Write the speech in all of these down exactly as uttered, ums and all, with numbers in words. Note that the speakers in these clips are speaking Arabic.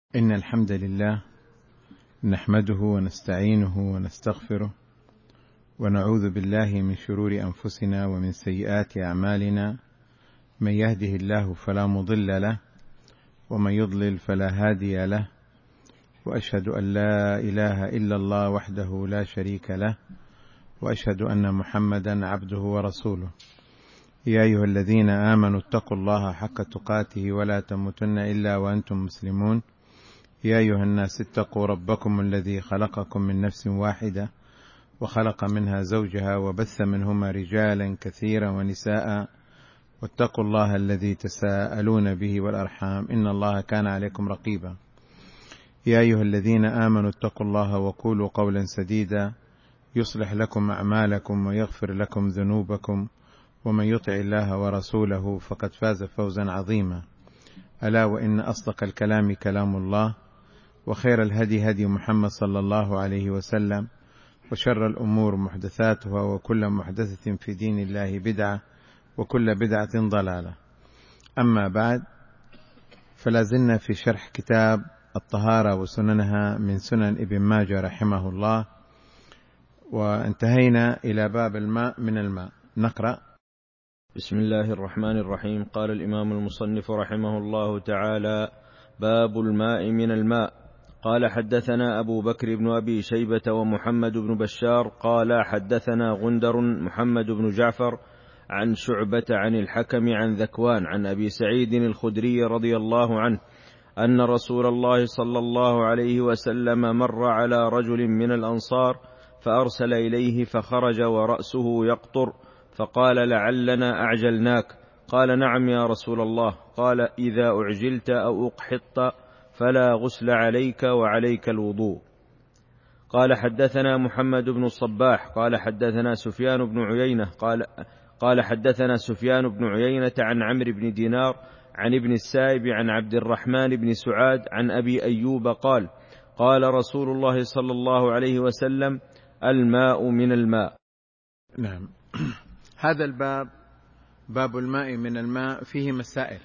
إن الحمد لله نحمده ونستعينه ونستغفره ونعوذ بالله من شرور أنفسنا ومن سيئات أعمالنا، من يهده الله فلا مضل له ومن يضلل فلا هادي له، وأشهد أن لا إله إلا الله وحده لا شريك له، وأشهد أن محمدا عبده ورسوله. يا أيها الذين آمنوا اتقوا الله حق تقاته ولا تموتن إلا وأنتم مسلمون. يا أيها الناس اتقوا ربكم الذي خلقكم من نفس واحدة وخلق منها زوجها وبث منهما رجالا كثيرا ونساء، واتقوا الله الذي تساءلون به والأرحام إن الله كان عليكم رقيبا. يا أيها الذين آمنوا اتقوا الله وقولوا قولا سديدا يصلح لكم أعمالكم ويغفر لكم ذنوبكم، ومن يطع الله ورسوله فقد فاز فوزا عظيما. ألا وإن أصدق الكلام كلام الله، وخير الهدي هدي محمد صلى الله عليه وسلم، وشر الأمور محدثاتها، وكل محدثة في دين الله بدعة، وكل بدعة ضلالة. أما بعد، فلازلنا في شرح كتاب الطهارة وسننها من سنن ابن ماجه رحمه الله، وانتهينا إلى باب الماء من الماء. نقرأ. بسم الله الرحمن الرحيم. قال الإمام المصنف رحمه الله تعالى: باب الماء من الماء. قال: حدثنا أبو بكر بن أبي شيبة ومحمد بن بشار قال: حدثنا غندر محمد بن جعفر عن شعبة عن الحكم عن ذكوان عن أبي سعيد الخدري رضي الله عنه أن رسول الله صلى الله عليه وسلم مر على رجل من الأنصار فأرسل إليه فخرج ورأسه يقطر، فقال: لعلنا أعجلناك. قال: نعم يا رسول الله. قال: إذا أعجلت أو أقحطت فلا غسل عليك وعليك الوضوء. قال: حدثنا محمد بن الصباح قال: حدثنا سفيان بن عيينة قال قال حدثنا سفيان بن عيينة عن عمرو بن دينار عن ابن السائب عن عبد الرحمن بن سعاد عن أبي أيوب قال: قال رسول الله صلى الله عليه وسلم: الماء من الماء. نعم. هذا الباب باب الماء من الماء فيه مسائل.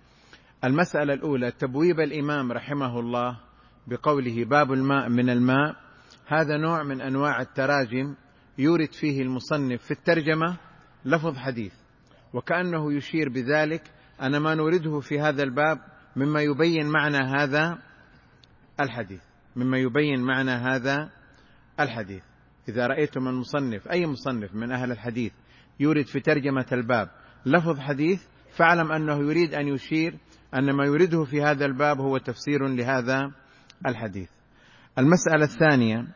المسألة الأولى: تبويب الإمام رحمه الله بقوله باب الماء من الماء، هذا نوع من أنواع التراجم يورد فيه المصنف في الترجمة لفظ حديث، وكأنه يشير بذلك أن ما نورده في هذا الباب مما يبين معنى هذا الحديث مما يبين معنى هذا الحديث. إذا رأيتم المصنف، أي مصنف من أهل الحديث، يورد في ترجمة الباب لفظ حديث، فاعلم أنه يريد أن يشير أن ما يريده في هذا الباب هو تفسير لهذا الحديث. المسألة الثانية: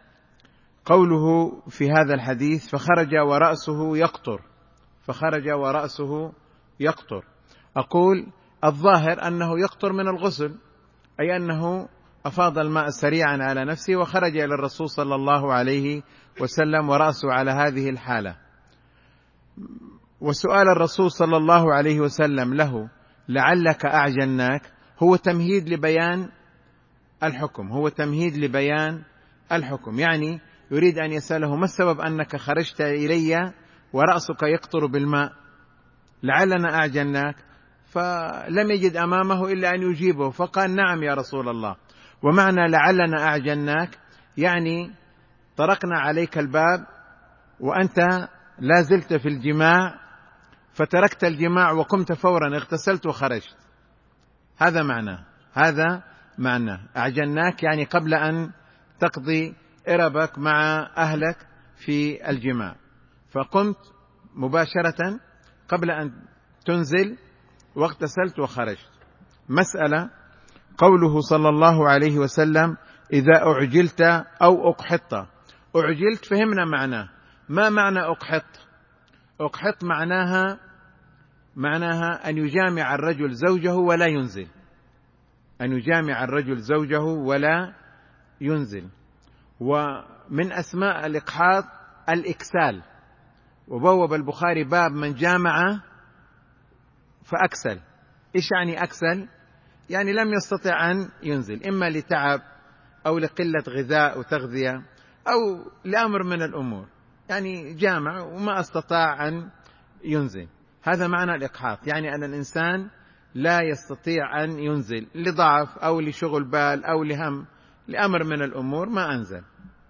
قوله في هذا الحديث فخرج ورأسه يقطر فخرج ورأسه يقطر أقول الظاهر أنه يقطر من الغسل، أي أنه أفاض الماء سريعا على نفسه وخرج إلى الرسول صلى الله عليه وسلم ورأسه على هذه الحالة. وسؤال الرسول صلى الله عليه وسلم له لعلك أعجلناك هو تمهيد لبيان الحكم هو تمهيد لبيان الحكم يعني يريد أن يسأله: ما السبب أنك خرجت إلي ورأسك يقطر بالماء؟ لعلنا أعجلناك. فلم يجد أمامه إلا أن يجيبه، فقال: نعم يا رسول الله. ومعنى لعلنا أعجلناك يعني طرقنا عليك الباب وأنت لا زلت في الجماع، فتركت الجماع وقمت فورا، اغتسلت وخرجت. هذا معناه هذا معناه أعجلناك يعني قبل أن تقضي إربك مع أهلك في الجماع، فقمت مباشرة قبل أن تنزل واغتسلت وخرجت. مسألة: قوله صلى الله عليه وسلم: إذا أعجلت أو أقحط. أعجلت فهمنا معناه. ما معنى أقحط؟ أقحط معناها معناها أن يجامع الرجل زوجه ولا ينزل أن يجامع الرجل زوجه ولا ينزل ومن أسماء الإقحاط الإكسال، وبوب البخاري باب من جامع فأكسل. إيش يعني أكسل؟ يعني لم يستطع أن ينزل، إما لتعب أو لقلة غذاء وتغذية أو لأمر من الأمور، يعني جامع وما استطاع أن ينزل. هذا معنى الإقحاط، يعني أن الإنسان لا يستطيع أن ينزل لضعف أو لشغل بال أو لهم لأمر من الأمور ما أنزل.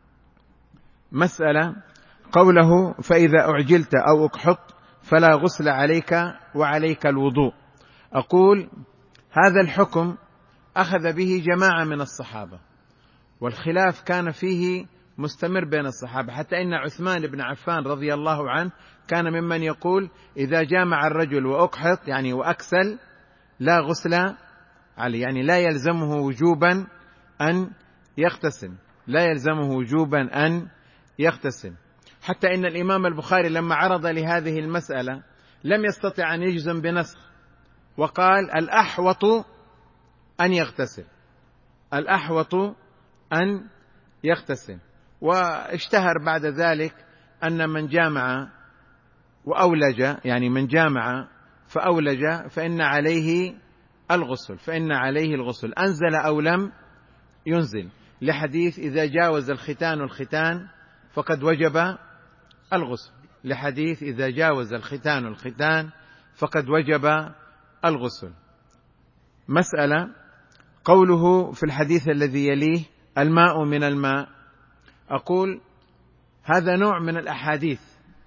مسألة قوله فإذا أعجلت أو أكحط فلا غسل عليك وعليك الوضوء. أقول هذا الحكم أخذ به جماعة من الصحابة، والخلاف كان فيه مستمر بين الصحابة، حتى إن عثمان بن عفان رضي الله عنه كان ممن يقول إذا جامع الرجل وأكحط يعني وأكسل لا غسل عليه، يعني لا يلزمه وجوبا أن يغتسل، لا يلزمه وجوبا أن يغتسل. حتى إن الإمام البخاري لما عرض لهذه المسألة لم يستطع أن يجزم بنسخ، وقال الأحوط أن يغتسل، الأحوط أن يغتسل. واشتهر بعد ذلك أن من جامع وأولج، يعني من جامع فأولج فإن عليه الغسل، فإن عليه الغسل أنزل أو لم ينزل، لحديث إذا جاوز الختان الختان فقد وجب الغسل، لحديث إذا جاوز الختان الختان فقد وجب الغسل. مسألة قوله في الحديث الذي يليه الماء من الماء. أقول هذا نوع من الأحاديث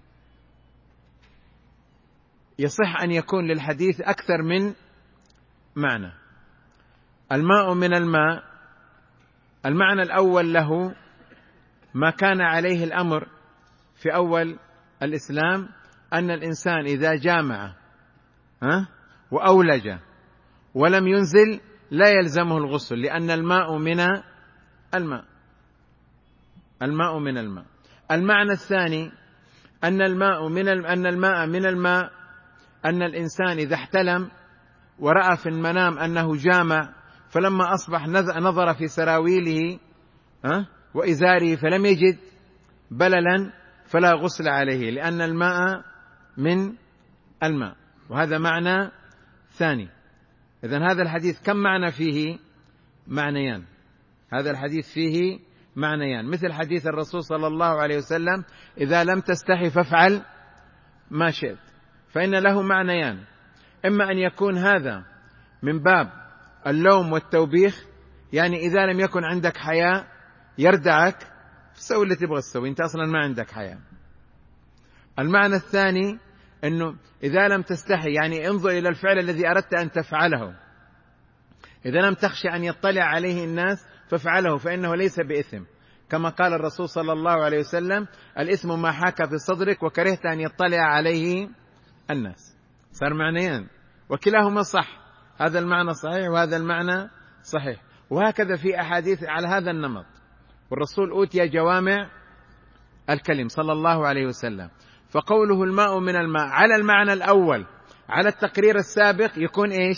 يصح أن يكون للحديث أكثر من معنى. الماء من الماء، المعنى الأول له ما كان عليه الأمر في أول الإسلام، أن الإنسان إذا جامع ها وأولج ولم ينزل لا يلزمه الغسل، لأن الماء من الماء، الماء من الماء. المعنى الثاني أن الماء من أن الماء من الماء أن الإنسان إذا احتلم ورأى في المنام أنه جامع، فلما أصبح نظر في سراويله ها وإزاره فلم يجد بللا فلا غسل عليه، لأن الماء من الماء. وهذا معنى ثاني. إذن هذا الحديث كم معنى فيه؟ معنيان. هذا الحديث فيه معنيان، مثل حديث الرسول صلى الله عليه وسلم إذا لم تستحي فافعل ما شئت، فإن له معنيان، إما أن يكون هذا من باب اللوم والتوبيخ، يعني إذا لم يكن عندك حياء يردعك سوي اللي تبغى تسوي، أنت أصلا ما عندك حياء. المعنى الثاني أنه إذا لم تستحي، يعني انظر إلى الفعل الذي أردت أن تفعله، إذا لم تخشى أن يطلع عليه الناس فافعله فإنه ليس بإثم، كما قال الرسول صلى الله عليه وسلم الإثم ما حاك في صدرك وكرهت أن يطلع عليه الناس. صار معنيان وكلاهما صح، هذا المعنى صحيح وهذا المعنى صحيح. وهكذا في أحاديث على هذا النمط، والرسول أوتي جوامع الكلم صلى الله عليه وسلم. فقوله الماء من الماء على المعنى الأول على التقرير السابق يكون إيش؟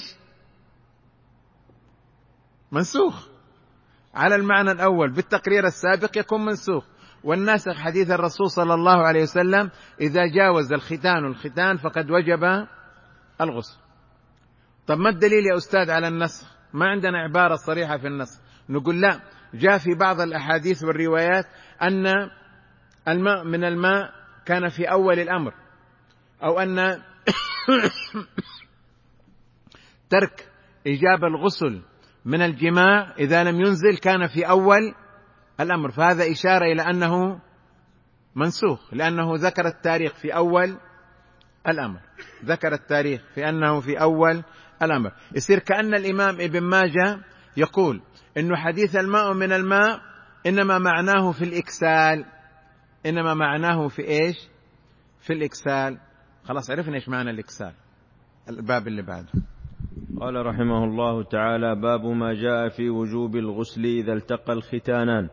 منسوخ. على المعنى الأول بالتقرير السابق يكون منسوخ، والناسخ حديث الرسول صلى الله عليه وسلم إذا جاوز الختان الختان فقد وجب الغسل. طب ما الدليل يا أستاذ على النسخ؟ ما عندنا عبارة صريحة في النسخ. نقول لا، جاء في بعض الأحاديث والروايات أن الماء من الماء كان في أول الأمر، أو أن ترك إيجاب الغسل من الجماع إذا لم ينزل كان في أول الأمر، فهذا إشارة إلى أنه منسوخ، لأنه ذكر التاريخ في أول الأمر، ذكر التاريخ في أنه في أول الأمر. يصير كأن الإمام ابن ماجه يقول إنه حديث الماء من الماء إنما معناه في الإكسال، إنما معناه في إيش؟ في الإكسال. خلاص عرفنا إيش معنى الإكسال. الباب اللي بعده قال رحمه الله تعالى باب ما جاء في وجوب الغسل إذا التقى الختانان.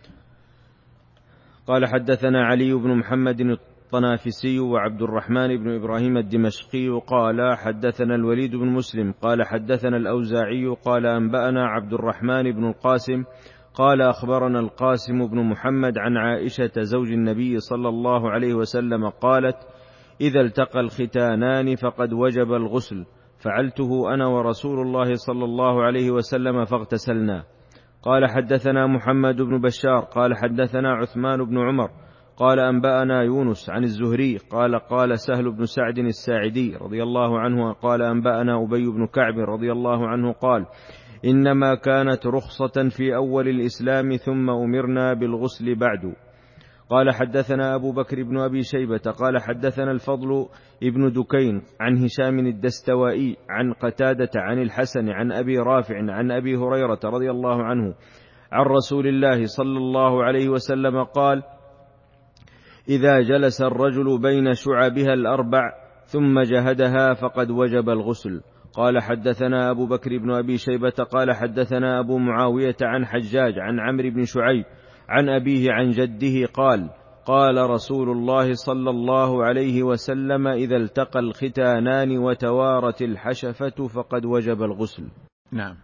قال حدثنا علي بن محمد الطنافسي وعبد الرحمن بن إبراهيم الدمشقي قال حدثنا الوليد بن مسلم قال حدثنا الأوزاعي قال أنبأنا عبد الرحمن بن القاسم قال أخبرنا القاسم بن محمد عن عائشة زوج النبي صلى الله عليه وسلم قالت إذا التقى الختانان فقد وجب الغسل، فعلته أنا ورسول الله صلى الله عليه وسلم فاغتسلنا. قال حدثنا محمد بن بشار قال حدثنا عثمان بن عمر قال أنبأنا يونس عن الزهري قال قال سهل بن سعد الساعدي رضي الله عنه قال أنبأنا أبي بن كعب رضي الله عنه قال إنما كانت رخصة في أول الإسلام ثم أمرنا بالغسل بعد. قال حدثنا أبو بكر بن أبي شيبة قال حدثنا الفضل ابن دكين عن هشام الدستوائي عن قتادة عن الحسن عن أبي رافع عن أبي هريرة رضي الله عنه عن رسول الله صلى الله عليه وسلم قال إذا جلس الرجل بين شعبها الأربع ثم جهدها فقد وجب الغسل. قال حدثنا أبو بكر بن أبي شيبة قال حدثنا أبو معاوية عن حجاج عن عمرو بن شعيب عن أبيه عن جده قال قال رسول الله صلى الله عليه وسلم إذا التقى الختانان وتوارت الحشفة فقد وجب الغسل. نعم.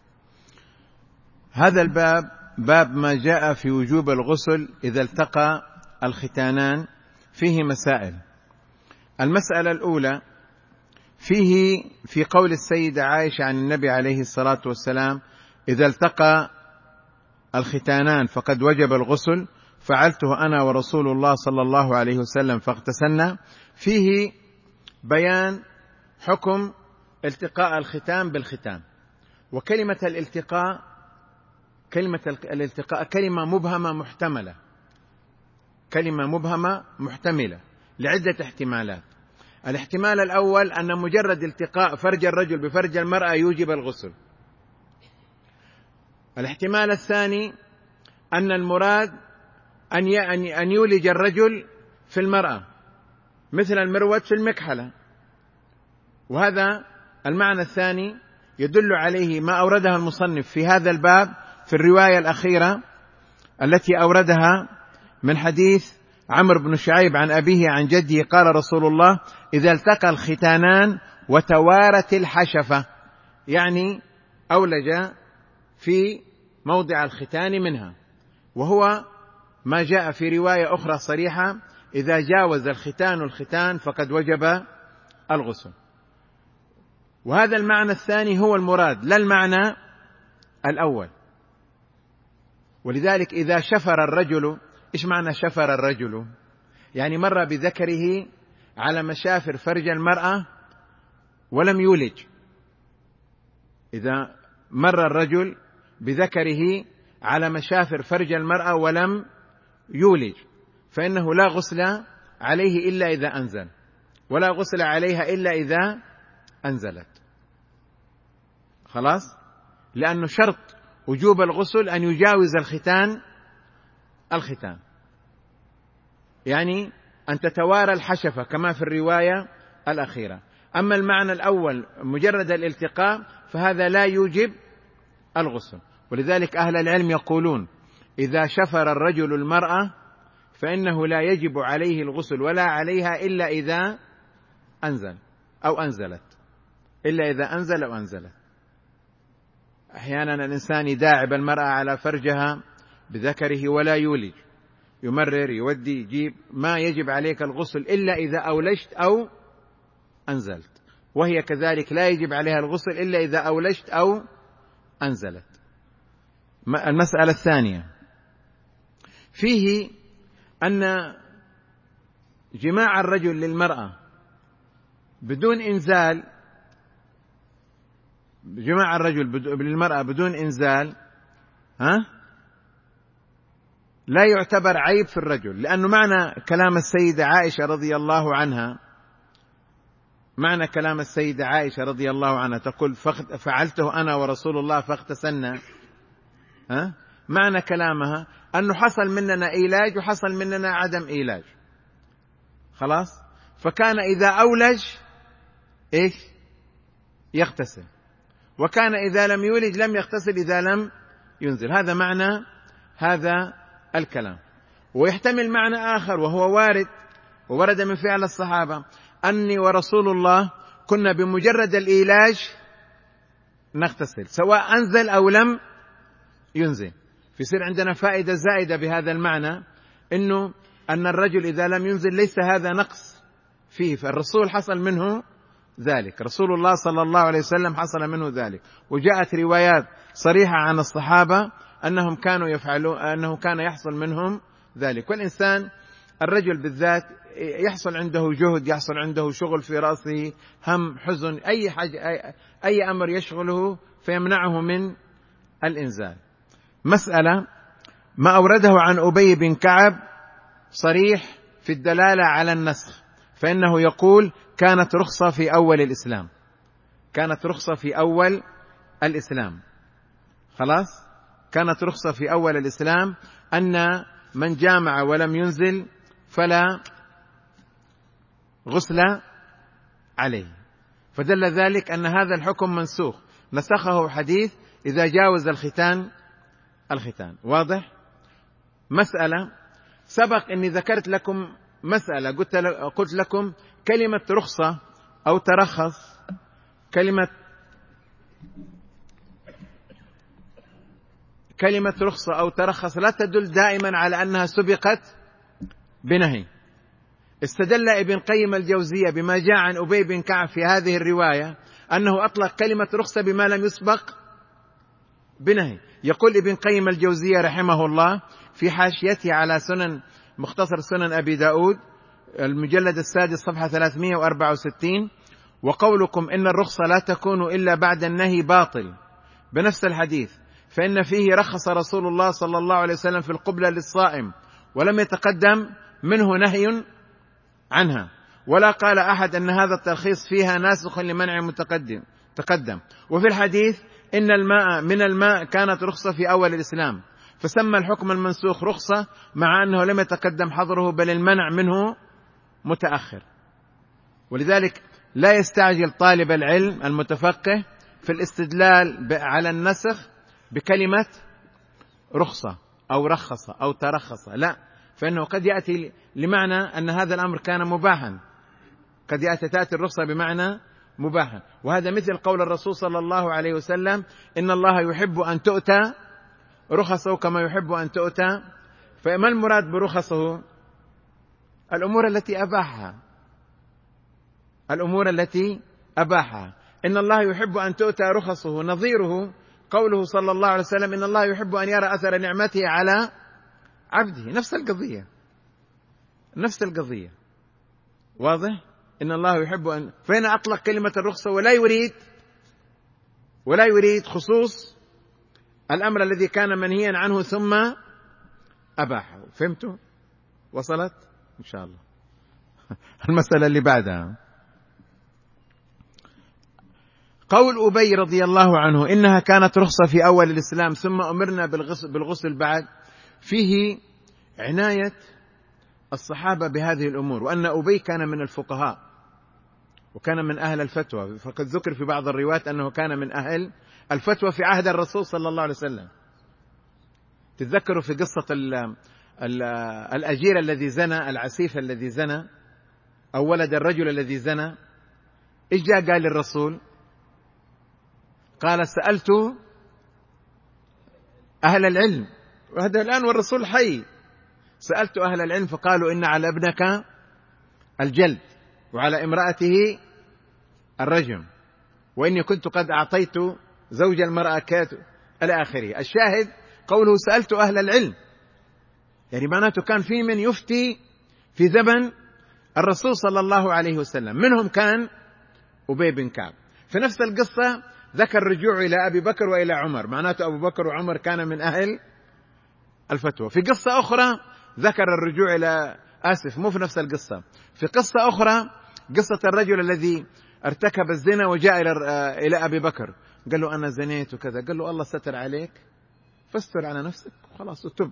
هذا الباب باب ما جاء في وجوب الغسل إذا التقى الختانان. فيه مسائل. المسألة الأولى فيه في قول السيدة عائشة عن النبي عليه الصلاة والسلام إذا التقى الختانان فقد وجب الغسل فعلته أنا ورسول الله صلى الله عليه وسلم فاغتسلنا. فيه بيان حكم التقاء الختان بالختان. وكلمة الالتقاء كلمة الالتقاء كلمة مبهمة محتملة كلمة مبهمة محتملة لعدة احتمالات. الاحتمال الأول أن مجرد التقاء فرج الرجل بفرج المرأة يوجب الغسل. الاحتمال الثاني أن المراد أن يولج الرجل في المرأة مثل المروة في المكحلة، وهذا المعنى الثاني يدل عليه ما أوردها المصنف في هذا الباب في الرواية الأخيرة التي أوردها من حديث عمرو بن شعيب عن أبيه عن جده قال رسول الله إذا التقى الختانان وتوارت الحشفة، يعني أولج في موضع الختان منها، وهو ما جاء في رواية أخرى صريحة إذا جاوز الختان الختان فقد وجب الغسل. وهذا المعنى الثاني هو المراد لا المعنى الأول. ولذلك إذا شفر الرجل، إيش معنى شفر الرجل؟ يعني مر بذكره على مشافر فرج المرأة ولم يولج. إذا مر الرجل بذكره على مشافر فرج المرأة ولم يولج فإنه لا غسل عليه إلا إذا أنزل، ولا غسل عليها إلا إذا أنزلت. خلاص؟ لأنه شرط وجوب الغسل أن يجاوز الختان الختان، يعني أن تتوارى الحشفة كما في الرواية الأخيرة. أما المعنى الأول مجرد الالتقاء فهذا لا يوجب الغسل. ولذلك أهل العلم يقولون إذا شفر الرجل المرأة فإنه لا يجب عليه الغسل ولا عليها إلا إذا أنزل أو أنزلت إلا إذا أنزل أو أنزلت. أحيانا الإنسان يداعب المرأة على فرجها بذكره ولا يولج، يمرر يودي يجيب، ما يجب عليك الغسل إلا إذا أولجت أو أنزلت، وهي كذلك لا يجب عليها الغسل إلا إذا أولجت أو أنزلت. المسألة الثانية فيه أن جماع الرجل للمرأة بدون إنزال جماع الرجل للمرأة بدون إنزال ها لا يعتبر عيب في الرجل، لأنه معنى كلام السيدة عائشة رضي الله عنها معنى كلام السيدة عائشة رضي الله عنها تقول فعلته أنا ورسول الله فاغتسلنا، ها معنى كلامها أنه حصل مننا إيلاج وحصل مننا عدم إيلاج. خلاص؟ فكان إذا أولج إيش يغتسل، وكان إذا لم يولج لم يغتسل إذا لم ينزل. هذا معنى هذا الكلام. ويحتمل معنى آخر وهو وارد وورد من فعل الصحابة أني ورسول الله كنا بمجرد الإيلاج نغتسل سواء أنزل أو لم ينزل. فيصير عندنا فائدة زائدة بهذا المعنى، إنه أن الرجل إذا لم ينزل ليس هذا نقص فيه، فالرسول حصل منه ذلك، رسول الله صلى الله عليه وسلم حصل منه ذلك. وجاءت روايات صريحة عن الصحابة أنهم كانوا يفعلون أنه كان يحصل منهم ذلك. والإنسان الرجل بالذات يحصل عنده جهد، يحصل عنده شغل في رأسه، هم، حزن، أي حاجة، أي, أي أمر يشغله فيمنعه من الإنزال. مسألة ما أورده عن أبي بن كعب صريح في الدلالة على النسخ، فإنه يقول كانت رخصة في أول الإسلام، كانت رخصة في أول الإسلام، خلاص، كانت رخصة في أول الإسلام أن من جامع ولم ينزل فلا غسل عليه، فدل ذلك أن هذا الحكم منسوخ، نسخه حديث إذا جاوز الختان الختان. واضح؟ مسألة سبق أني ذكرت لكم مسألة، قلت قلت لكم كلمة رخصة أو ترخص، كلمة كلمة رخصة أو ترخص لا تدل دائما على أنها سبقت بنهي. استدل ابن قيم الجوزية بما جاء عن أبي بن كعب في هذه الرواية أنه أطلق كلمة رخصة بما لم يسبق بنهي. يقول ابن قيم الجوزية رحمه الله في حاشيته على سنن مختصر سنن أبي داود المجلد السادس صفحة ثلاثمائة وأربعة وستين: وقولكم إن الرخصة لا تكون إلا بعد النهي باطل بنفس الحديث، فإن فيه رخص رسول الله صلى الله عليه وسلم في القبلة للصائم ولم يتقدم منه نهي عنها، ولا قال أحد أن هذا الترخيص فيها ناسخ لمنع متقدم تقدم. وفي الحديث إن الماء من الماء كانت رخصة في أول الإسلام، فسمى الحكم المنسوخ رخصة مع أنه لم يتقدم حظره بل المنع منه متأخر. ولذلك لا يستعجل طالب العلم المتفقه في الاستدلال على النسخ بكلمة رخصة أو رخصة أو ترخص، لا، فإنه قد يأتي لمعنى أن هذا الأمر كان مباحا، قد يأتي تأتي الرخصة بمعنى مباحا، وهذا مثل قول الرسول صلى الله عليه وسلم إن الله يحب أن تؤتى رخصه كما يحب أن تؤتى. فما المراد برخصه؟ الأمور التي أباحها، الأمور التي أباحها. إن الله يحب أن تؤتى رخصه نظيره قوله صلى الله عليه وسلم إن الله يحب أن يرى أثر نعمته على عبده، نفس القضية، نفس القضية. واضح؟ إن الله يحب أن، فهنا أطلق كلمة الرخصة ولا يريد ولا يريد خصوص الأمر الذي كان منهيا عنه ثم أباحه. فهمتوا؟ وصلت إن شاء الله. المسألة اللي بعدها قول أبي رضي الله عنه إنها كانت رخصة في أول الإسلام ثم أمرنا بالغسل, بالغسل بعد، فيه عناية الصحابة بهذه الأمور، وأن أبي كان من الفقهاء وكان من أهل الفتوى، فقد ذكر في بعض الروايات أنه كان من أهل الفتوى في عهد الرسول صلى الله عليه وسلم. تتذكروا في قصة ال ال الأجير الذي زنى، العسيف الذي زنى، أو ولد الرجل الذي زنى، إيش جاء قال للرسول؟ قال سألت أهل العلم، وهذا الآن والرسول حي، سألت أهل العلم فقالوا إن على ابنك الجلد وعلى امرأته الرجم، وإني كنت قد أعطيت زوج المرأة كات إلى آخره. الشاهد قوله سألت أهل العلم، يعني معناته كان في من يفتي في زمن الرسول صلى الله عليه وسلم، منهم كان أبي بن كعب. في نفس القصة ذكر الرجوع إلى أبي بكر وإلى عمر، معناته أبو بكر وعمر كان من أهل الفتوى. في قصة أخرى ذكر الرجوع إلى، آسف مو في نفس القصة، في قصة أخرى قصة الرجل الذي ارتكب الزنا وجاء إلى إلى أبي بكر قال له أنا زنيت وكذا، قال له الله ستر عليك فاستر على نفسك خلاص وتب،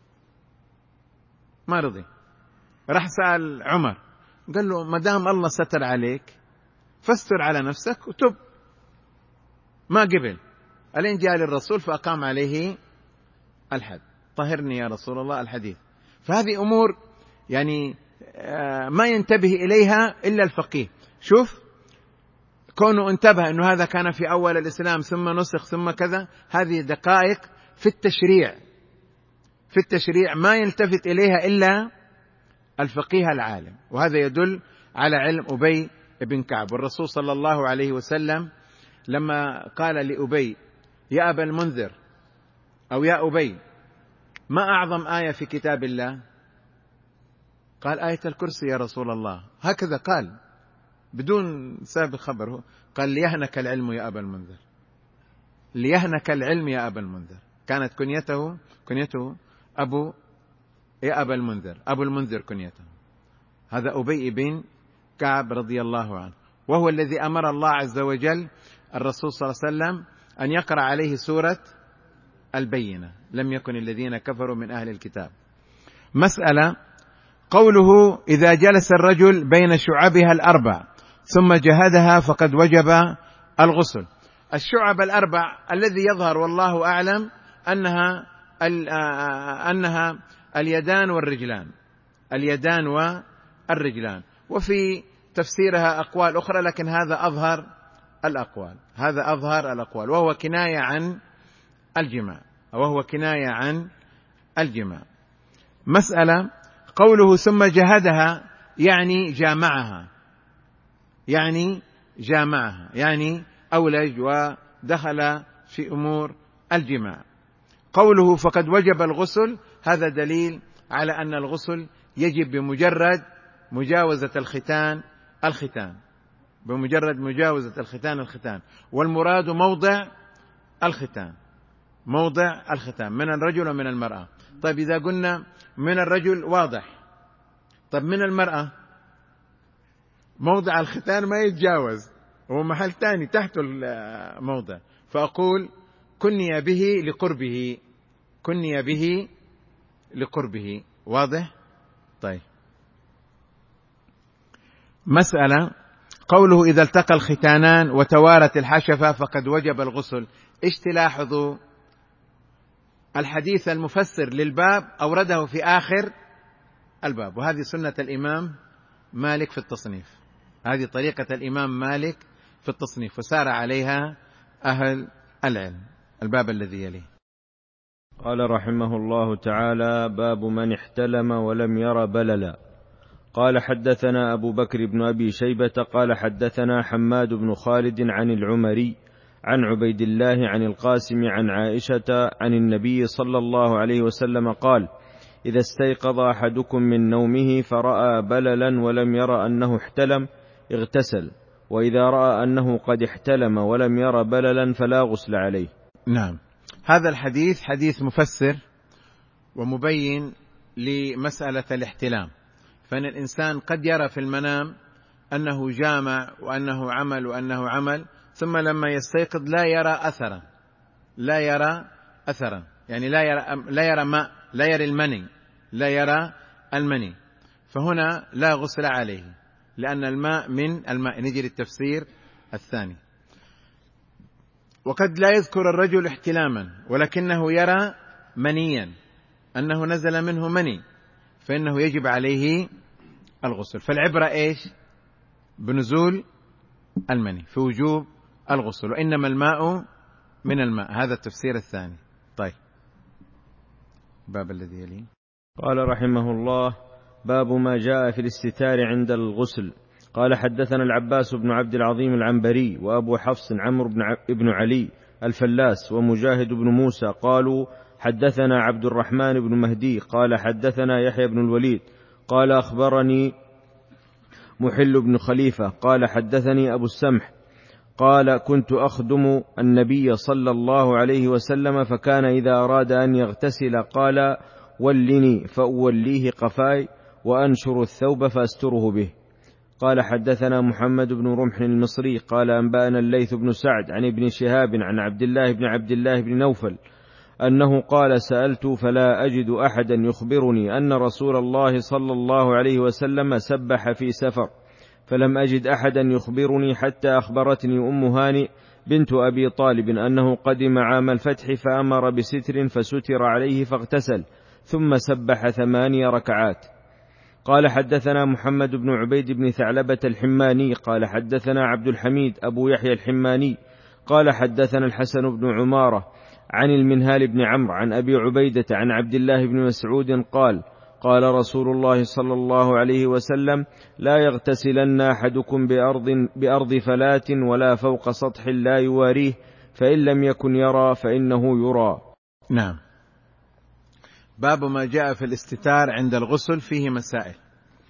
ما رضي. راح سأل عمر قال له ما دام الله ستر عليك فاستر على نفسك وتب، ما قبل، ألين جاء للرسول فأقام عليه الحد، طهرني يا رسول الله الحديث. فهذه أمور يعني ما ينتبه إليها إلا الفقيه. شوف كونه انتبه أنه هذا كان في أول الإسلام ثم نسخ ثم كذا، هذه دقائق في التشريع، في التشريع ما يلتفت إليها إلا الفقيه العالم، وهذا يدل على علم أبي بن كعب. والرسول صلى الله عليه وسلم لما قال لأبي يا أبا المنذر أو يا أبي ما أعظم آية في كتاب الله، قال آية الكرسي يا رسول الله، هكذا قال بدون سابق خبر. قال ليهنك العلم يا أبا المنذر، ليهنك العلم يا أبا المنذر. كانت كنيته كنيته أبو يا أبا المنذر، أبو المنذر كنيته. هذا أبي بن كعب رضي الله عنه، وهو الذي أمر الله عز وجل الرسول صلى الله عليه وسلم أن يقرأ عليه سورة البينة، لم يكن الذين كفروا من أهل الكتاب. مسألة قوله إذا جلس الرجل بين شعبها الأربع ثم جهدها فقد وجب الغسل. الشعب الأربع الذي يظهر والله أعلم أنها أنها اليدان والرجلان، اليدان والرجلان، وفي تفسيرها أقوال أخرى، لكن هذا أظهر الأقوال، هذا أظهر الأقوال، وهو كناية عن الجماع، وهو كناية عن الجماع. مسألة قوله ثم جهدها يعني جامعها، يعني جامعها يعني أولج ودخل في أمور الجماع. قوله فقد وجب الغسل، هذا دليل على أن الغسل يجب بمجرد مجاوزة الختان الختان بمجرد مجاوزة الختان الختان والمراد موضع الختان، موضع الختان من الرجل ومن المرأة. طيب إذا قلنا من الرجل واضح، طيب من المرأة موضع الختان ما يتجاوز، هو محل تاني تحت الموضع، فأقول كني به لقربه، كني به لقربه. واضح؟ طيب. مسألة قوله إذا التقى الختانان وتوارت الحشفة فقد وجب الغسل. إيش تلاحظوا؟ الحديث المفسر للباب أورده في آخر الباب، وهذه سنة الإمام مالك في التصنيف، هذه طريقة الإمام مالك في التصنيف، وسار عليها أهل العلم. الباب الذي يليه. قال رحمه الله تعالى: باب من احتلم ولم ير بللا. قال حدثنا أبو بكر بن أبي شيبة قال حدثنا حماد بن خالد عن العمري عن عبيد الله عن القاسم عن عائشة عن النبي صلى الله عليه وسلم قال: إذا استيقظ أحدكم من نومه فرأى بللا ولم ير أنه احتلم اغتسل، وإذا رأى أنه قد احتلم ولم ير بللا فلا غسل عليه. نعم، هذا الحديث حديث مفسر ومبين لمسألة الاحتلام، فإن الإنسان قد يرى في المنام أنه جامع وأنه عمل وأنه عمل، ثم لما يستيقظ لا يرى أثرا، لا يرى أثرا يعني لا يرى لا يرى ماء، لا يرى المني، لا يرى المني، فهنا لا غسل عليه، لأن الماء من الماء. نجري التفسير الثاني. وقد لا يذكر الرجل احتلاما ولكنه يرى منيا، أنه نزل منه مني، فإنه يجب عليه الغسل. فالعبرة إيش؟ بنزول المني، في وجوب الغسل، وإنما الماء من الماء. هذا التفسير الثاني. طيب، باب الذي يليه. قال رحمه الله: باب ما جاء في الاستتار عند الغسل. قال حدثنا العباس بن عبد العظيم العنبري وأبو حفص عمرو بن علي الفلاس ومجاهد بن موسى قالوا حدثنا عبد الرحمن بن مهدي قال حدثنا يحيى بن الوليد قال أخبرني محل بن خليفة قال حدثني أبو السمح قال كنت أخدم النبي صلى الله عليه وسلم، فكان إذا أراد أن يغتسل قال: ولني فأوليه قفاي وأنشر الثوب فأستره به. قال حدثنا محمد بن رمح المصري قال أنبأنا الليث بن سعد عن ابن شهاب عن عبد الله بن عبد الله بن نوفل أنه قال: سألت فلا أجد أحدا يخبرني أن رسول الله صلى الله عليه وسلم سبح في سفر، فلم أجد أحدا يخبرني حتى أخبرتني أم هانئ بنت أبي طالب أنه قدم عام الفتح فأمر بستر فستر عليه فاغتسل ثم سبح ثماني ركعات. قال حدثنا محمد بن عبيد بن ثعلبة الحماني قال حدثنا عبد الحميد أبو يحيى الحماني قال حدثنا الحسن بن عمارة عن المنهال بن عمرو عن أبي عبيدة عن عبد الله بن مسعود قال: قال رسول الله صلى الله عليه وسلم: لا يغتسلن أحدكم بأرض, بأرض فلاة ولا فوق سطح لا يواريه، فإن لم يكن يرى فإنه يرى. نعم. باب ما جاء في الاستتار عند الغسل، فيه مسائل.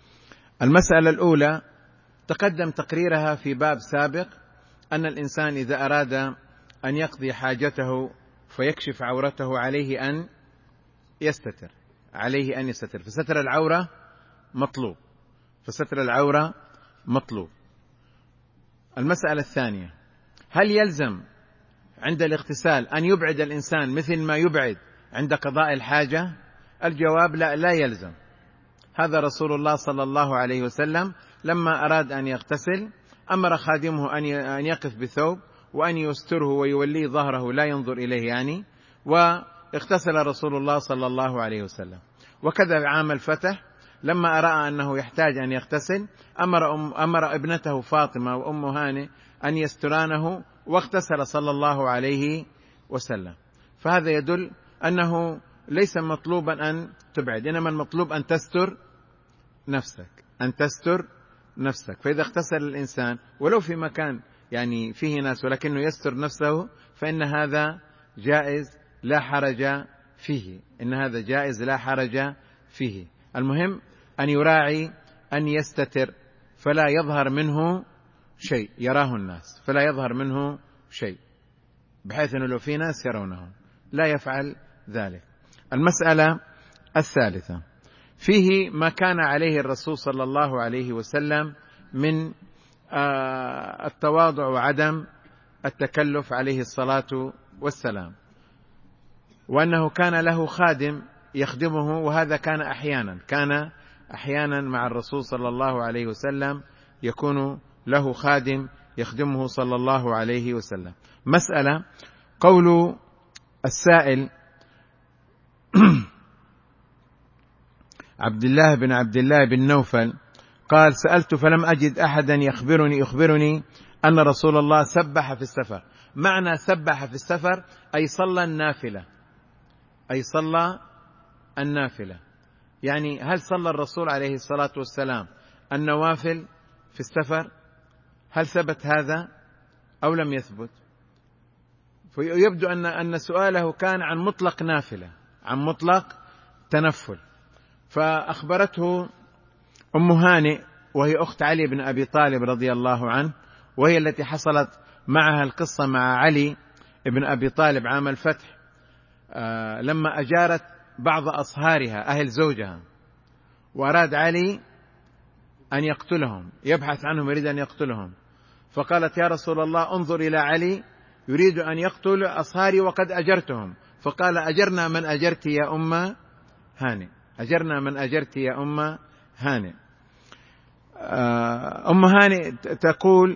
المسألة الأولى تقدم تقريرها في باب سابق، أن الإنسان إذا أراد أن يقضي حاجته فيكشف عورته عليه أن يستتر، عليه أن يستتر، فستر العورة مطلوب، فستر العورة مطلوب. المسألة الثانية، هل يلزم عند الاغتسال أن يبعد الإنسان مثل ما يبعد عند قضاء الحاجة؟ الجواب لا، لا يلزم. هذا رسول الله صلى الله عليه وسلم لما أراد أن يغتسل أمر خادمه أن يقف بثوب وأن يستره ويوليه ظهره لا ينظر إليه يعني، واغتسل رسول الله صلى الله عليه وسلم. وكذا عام الفتح لما أرى أنه يحتاج أن يغتسل أمر, أم أمر ابنته فاطمة وأم هانئ أن يسترانه واغتسل صلى الله عليه وسلم. فهذا يدل أنه ليس مطلوبا أن تبعد، إنما المطلوب أن تستر نفسك، أن تستر نفسك. فإذا اغتسل الإنسان ولو في مكان يعني فيه ناس ولكنه يستر نفسه فإن هذا جائز لا حرج فيه، إن هذا جائز لا حرج فيه. المهم أن يراعي أن يستتر فلا يظهر منه شيء يراه الناس، فلا يظهر منه شيء بحيث أنه لو في ناس يرونه لا يفعل ذلك. المسألة الثالثة فيه ما كان عليه الرسول صلى الله عليه وسلم من التواضع وعدم التكلف عليه الصلاة والسلام، وأنه كان له خادم يخدمه، وهذا كان أحيانا كان أحيانا مع الرسول صلى الله عليه وسلم يكون له خادم يخدمه صلى الله عليه وسلم. مسألة، قول السائل عبد الله بن عبد الله بن نوفل قال: سألت فلم أجد أحدا يخبرني يخبرني أن رسول الله سبح في السفر. معنى سبح في السفر أي صلى النافلة، أي صلى النافلة. يعني هل صلى الرسول عليه الصلاة والسلام النوافل في السفر؟ هل ثبت هذا أو لم يثبت؟ فيبدو أن أن سؤاله كان عن مطلق نافلة، عن مطلق تنفل. فأخبرته أم هانئ وهي أخت علي بن أبي طالب رضي الله عنه، وهي التي حصلت معها القصة مع علي بن أبي طالب عام الفتح، آه لما أجارت بعض أصهارها أهل زوجها، وأراد علي أن يقتلهم، يبحث عنهم يريد أن يقتلهم، فقالت: يا رسول الله انظر إلى علي يريد أن يقتل أصهاري وقد أجرتهم. فقال: أجرنا من أجرت يا أم هانئ، أجرنا من أجرت يا أم هانئ. أم هانئ تقول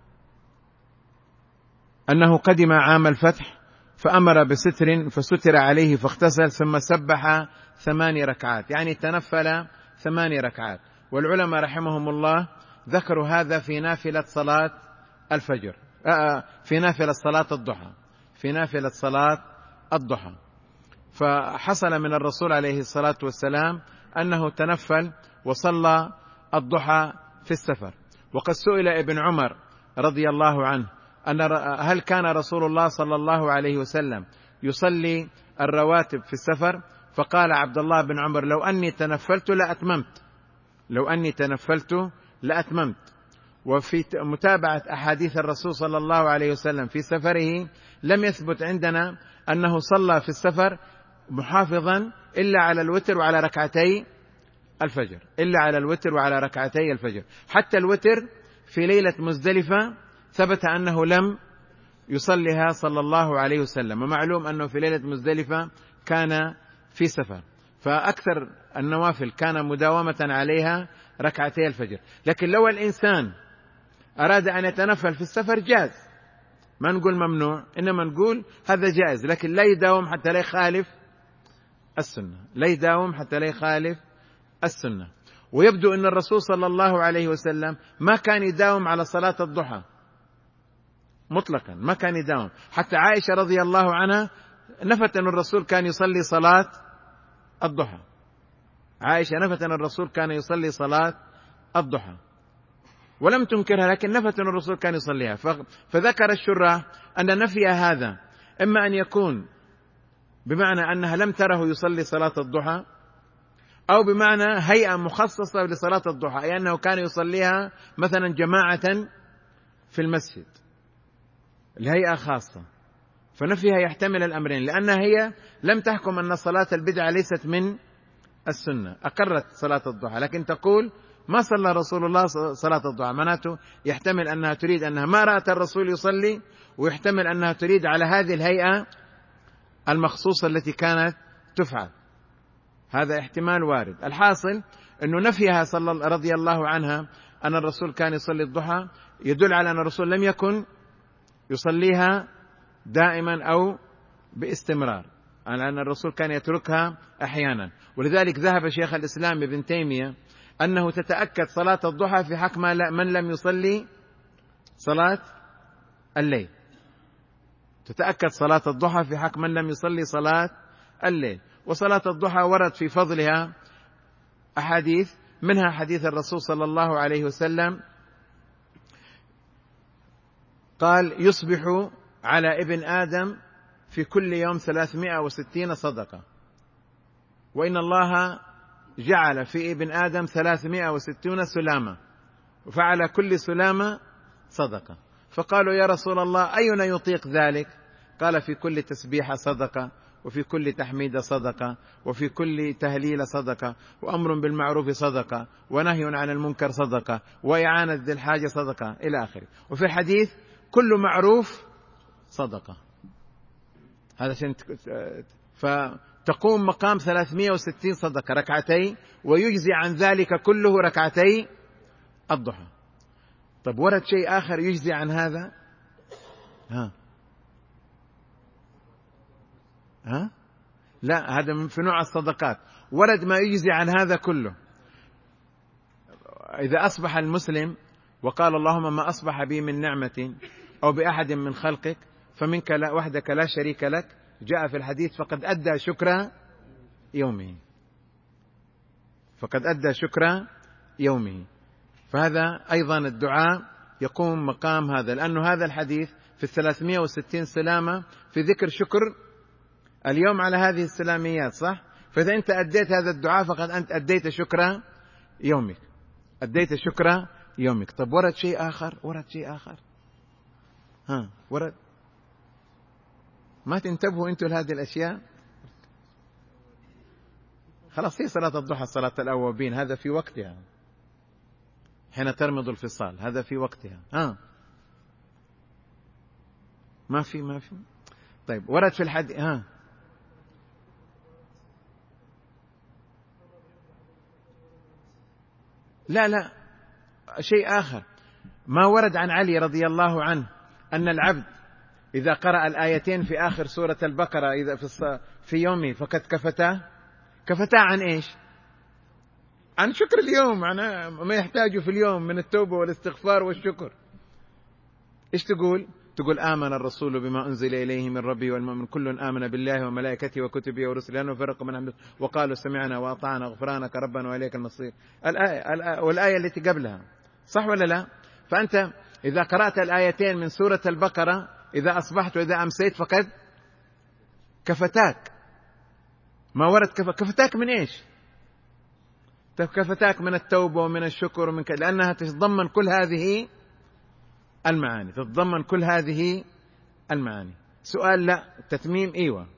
أنه قدم عام الفتح فأمر بستر فستر عليه فاغتسل ثم سبح ثماني ركعات، يعني تنفل ثماني ركعات. والعلماء رحمهم الله ذكروا هذا في نافلة صلاة الفجر، في نافلة صلاة الضحى، في نافلة صلاة الضحى. فحصل من الرسول عليه الصلاة والسلام أنه تنفل وصلى الضحى في السفر. وقد سئل ابن عمر رضي الله عنه أن هل كان رسول الله صلى الله عليه وسلم يصلي الرواتب في السفر؟ فقال عبد الله بن عمر: لو أني تنفلت لأتممت، لو أني تنفلت لأتممت. وفي متابعة أحاديث الرسول صلى الله عليه وسلم في سفره لم يثبت عندنا أنه صلى في السفر محافظا إلا على الوتر وعلى ركعتي الفجر، إلا على الوتر وعلى ركعتي الفجر. حتى الوتر في ليلة مزدلفة ثبت أنه لم يصليها صلى الله عليه وسلم، ومعلوم أنه في ليلة مزدلفة كان في سفر، فأكثر النوافل كان مداومة عليها ركعتي الفجر. لكن لو الإنسان أراد أن يتنفل في السفر جاز، ما نقول ممنوع، إنما نقول هذا جائز، لكن لا يداوم حتى لا يخالف السنة، لا يداوم حتى لا يخالف السنة. ويبدو أن الرسول صلى الله عليه وسلم ما كان يداوم على صلاة الضحى مطلقا، ما كان يداوم. حتى عائشة رضي الله عنها نفت أن الرسول كان يصلي صلاة الضحى، عائشة نفت أن الرسول كان يصلي صلاة الضحى ولم تنكرها، لكن نفت أن الرسول كان يصليها. فذكر الشراح أن نفي هذا إما أن يكون بمعنى أنها لم تره يصلي صلاة الضحى، أو بمعنى هيئة مخصصة لصلاة الضحى، أي أنه كان يصليها مثلا جماعة في المسجد، الهيئة خاصة. فنفيها يحتمل الأمرين، لأنها هي لم تحكم أن صلاة البدعة ليست من السنة، أقرت صلاة الضحى، لكن تقول ما صلى رسول الله صلاة الضحى، معناته يحتمل أنها تريد أنها ما رأت الرسول يصلي، ويحتمل أنها تريد على هذه الهيئة المخصوصة التي كانت تفعل. هذا احتمال وارد. الحاصل أنه نفيها صلى رضي الله عنها أن الرسول كان يصلي الضحى يدل على أن الرسول لم يكن يصليها دائما أو باستمرار، على أن الرسول كان يتركها أحيانا. ولذلك ذهب شيخ الإسلام ابن تيمية أنه تتأكد صلاة الضحى في حق من لم يصلي صلاة الليل، تتأكد صلاة الضحى في حق من لم يصلي صلاة الليل. وصلاة الضحى ورد في فضلها أحاديث، منها حديث الرسول صلى الله عليه وسلم قال: يصبح على ابن آدم في كل يوم ثلاثمائة وستين صدقة، وإن الله جعل في ابن آدم ثلاثمائة وستين سلامة، وفعل كل سلامة صدقة. فقالوا: يا رسول الله أينا يطيق ذلك؟ قال: في كل تسبيحة صدقة، وفي كل تحميد صدقة، وفي كل تهليل صدقة، وأمر بالمعروف صدقة، ونهي عن المنكر صدقة، وإعانة ذي الحاجة صدقة، إلى آخره. وفي الحديث: كل معروف صدقة. هذا شيء. فتقوم مقام ثلاثمائة وستين صدقة ركعتين، ويجزي عن ذلك كله ركعتي الضحى. طب ورد شيء آخر يجزي عن هذا؟ ها ها لا، هذا في نوع الصدقات. ورد ما يجزي عن هذا كله. إذا أصبح المسلم وقال: اللهم ما أصبح بي من نعمة أو بأحد من خلقك فمنك لا وحدك لا شريك لك، جاء في الحديث: فقد أدى شكر يومه، فقد أدى شكر يومه. فهذا أيضا الدعاء يقوم مقام هذا، لأنه هذا الحديث في الثلاثمائة وستين سلامة في ذكر شكر اليوم على هذه السلاميات، صح؟ فإذا أنت أديت هذا الدعاء فقد أنت أديت شكر يومك، أديت شكر يومك. طب ورد شيء آخر، ورد شيء آخر ها ورد. ما تنتبهوا أنتوا لهذه الأشياء. خلاص، هي صلاة الضحى صلاة الأوابين، هذا في وقتها حين ترمض الفصال، هذا في وقتها. ها ما في ما في طيب ورد في الحديث. ها لا لا شيء آخر. ما ورد عن علي رضي الله عنه أن العبد إذا قرأ الآيتين في آخر سورة البقرة إذا في, في يومه فقد كفتاه. كفتاه عن إيش؟ عن شكر اليوم، عن ما يحتاجه في اليوم من التوبة والاستغفار والشكر. إيش تقول؟ تقول: آمن الرسول بما أنزل إليه من ربي والمؤمن كل آمن بالله وملائكته وكتبه ورسله لا نفرق من أمره وقالوا سمعنا وأطعنا غفرانك ربنا وإليك المصير. الآية والآية التي قبلها، صح ولا لا؟ فأنت إذا قرأت الآيتين من سورة البقرة إذا أصبحت وإذا أمسيت فقد كفتاك. ما ورد كفتاك من إيش؟ كفتاك من التوبة ومن الشكر ومن ك... لأنها تتضمن كل هذه المعاني، تتضمن كل هذه المعاني. سؤال: لا، تتميم ايوه.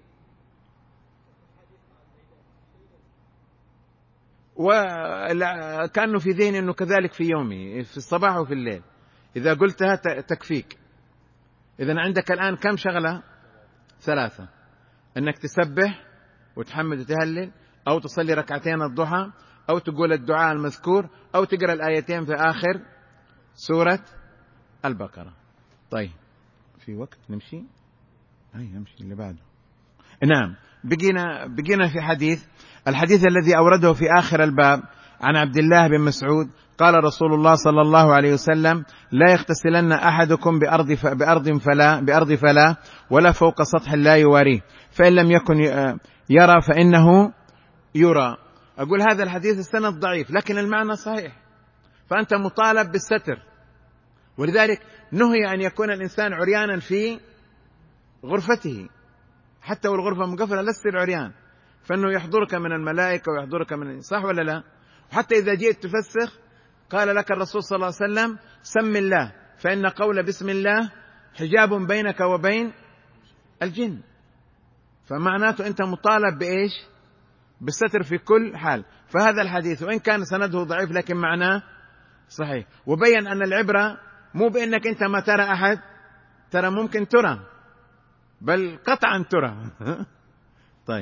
وكأنه في ذهني أنه كذلك في يومي في الصباح وفي الليل إذا قلتها تكفيك. إذن عندك الآن كم شغلة؟ ثلاثة: أنك تسبح وتحمد وتهلل، أو تصلي ركعتين الضحى، أو تقول الدعاء المذكور، أو تقرأ الآيتين في آخر سورة البقرة. طيب في وقت نمشي؟ أي نمشي اللي بعده. نعم، بقينا بقينا في حديث الحديث الذي أورده في آخر الباب عن عبد الله بن مسعود قال رسول الله صلى الله عليه وسلم: لا يغتسلن أحدكم بأرض ف... بأرض فلا بأرض فلا ولا فوق سطح لا يواريه، فإن لم يكن يرى فإنه يرى. أقول هذا الحديث السند ضعيف لكن المعنى صحيح، فأنت مطالب بالستر. ولذلك نهي أن يكون الإنسان عريانا في غرفته، حتى والغرفة مقفلة لست العريان. فإنه يحضرك من الملائكة ويحضرك من، صح ولا لا؟ وحتى إذا جئت تفسخ قال لك الرسول صلى الله عليه وسلم سم الله، فإن قول بسم الله حجاب بينك وبين الجن. فمعناته أنت مطالب بإيش؟ بالستر في كل حال. فهذا الحديث وإن كان سنده ضعيف لكن معناه صحيح، وبين أن العبرة مو بأنك أنت ما ترى أحد، ترى ممكن ترى، بل قطعا ترى. طيب.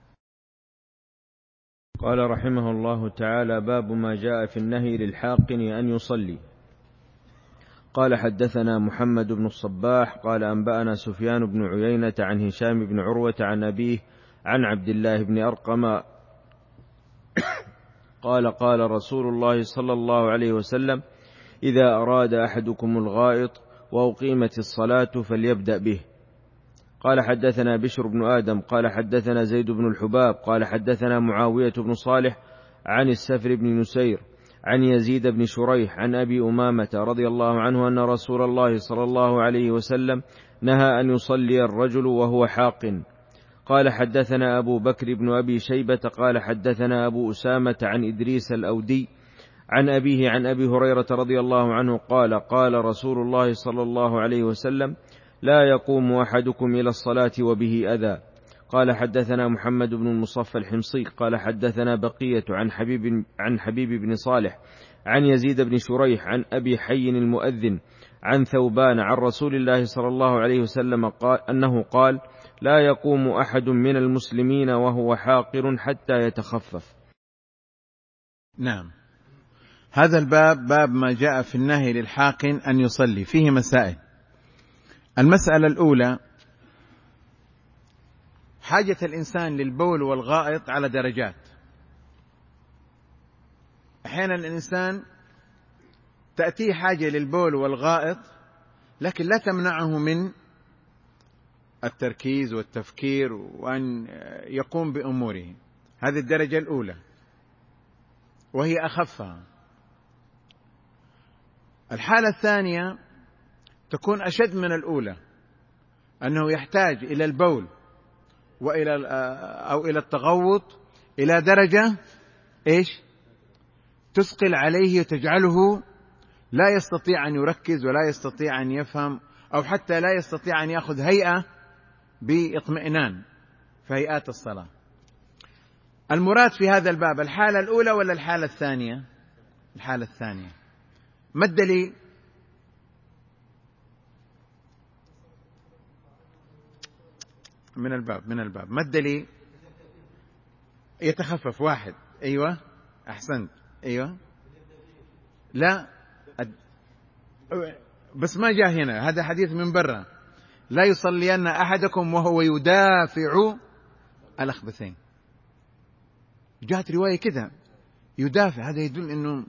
قال رحمه الله تعالى: باب ما جاء في النهي للحاقن أن يصلي. قال: حدثنا محمد بن الصباح قال أنبأنا سفيان بن عيينة عن هشام بن عروة عن أبيه عن عبد الله بن أرقم قال: قال رسول الله صلى الله عليه وسلم: إذا أراد أحدكم الغائط وأقيمت الصلاة فليبدأ به. قال: حدثنا بشر بن آدم قال حدثنا زيد بن الحباب قال حدثنا معاوية بن صالح عن السفر بن نسير عن يزيد بن شريح عن أبي أمامة رضي الله عنه أن رسول الله صلى الله عليه وسلم نهى أن يصلي الرجل وهو حاقن. قال: حدثنا أبو بكر بن أبي شيبة قال حدثنا أبو أسامة عن إدريس الأودي عن أبيه عن أبي هريرة رضي الله عنه قال: قال رسول الله صلى الله عليه وسلم: لا يقوم أحدكم إلى الصلاة وبه أذى. قال: حدثنا محمد بن المصفى الحمصي قال حدثنا بقية عن حبيب, عن حبيب بن صالح عن يزيد بن شريح عن أبي حي المؤذن عن ثوبان عن رسول الله صلى الله عليه وسلم قال أنه قال: لا يقوم أحد من المسلمين وهو حاقر حتى يتخفف. نعم. هذا الباب باب ما جاء في النهي للحاقن أن يصلي. فيه مسائل. المسألة الأولى: حاجة الإنسان للبول والغائط على درجات. أحيانا الإنسان تأتيه حاجة للبول والغائط لكن لا تمنعه من التركيز والتفكير وأن يقوم بأموره. هذه الدرجة الأولى وهي أخفها. الحالة الثانية تكون أشد من الأولى، أنه يحتاج إلى البول وإلى أو إلى التغوط إلى درجة إيش؟ تثقل عليه وتجعله لا يستطيع أن يركز ولا يستطيع أن يفهم، أو حتى لا يستطيع أن يأخذ هيئة باطمئنان في هيئات الصلاة. المراد في هذا الباب الحالة الأولى ولا الحالة الثانية؟ الحالة الثانية. ما الدليل؟ من الباب من الباب ما الدليل؟ يتخفف. واحد. أيوة أحسنت. أيوة لا بس ما جاء هنا، هذا حديث من برا: لا يصلين أحدكم وهو يدافع الأخبثين. جاءت رواية كذا يدافع، هذا يدل أنه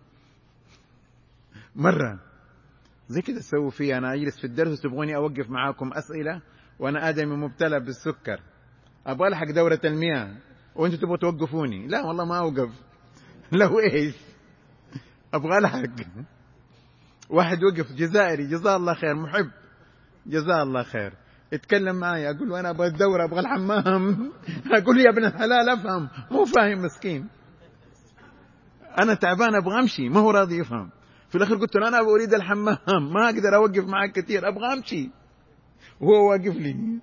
مرة زي كذا تسووا فيه. أنا أجلس في الدرس تبغوني أوقف معاكم أسئلة وأنا آدمي مبتلى بالسكر، أبغى ألحق دورة المياه وأنتوا تبغوا توقفوني. لا والله ما أوقف. لو إيش أبغى ألحق. واحد وقف جزائري جزاه الله خير، محب جزاه الله خير، اتكلم معي، أقول له أنا أبغى الدورة أبغى الحمام. أقول له يا ابن الحلال أفهم، مو فاهم مسكين، أنا تعبان أبغى أمشي، ما هو راضي يفهم. في الآخر قلت له أنا أريد الحمام، ما أقدر أوقف معك كثير، أبغى أمشي وهو واقف لي.